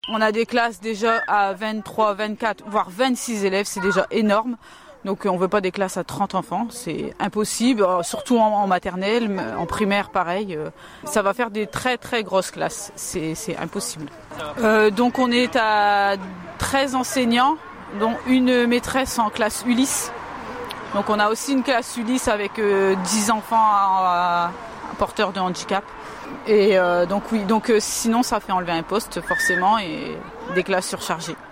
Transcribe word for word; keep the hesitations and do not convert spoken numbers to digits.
On a des classes déjà à vingt-trois, vingt-quatre, voire vingt-six élèves, c'est déjà énorme. Donc on ne veut pas des classes à trente enfants, c'est impossible, surtout en, en maternelle, en primaire pareil. Ça va faire des très très grosses classes, c'est, c'est impossible. Euh, donc on est à treize enseignants, dont une maîtresse en classe Ulysse. Donc on a aussi une classe Ulysse avec euh, dix enfants à, à porteurs de handicap. Et euh, donc oui, donc euh, sinon ça fait enlever un poste forcément et des classes surchargées.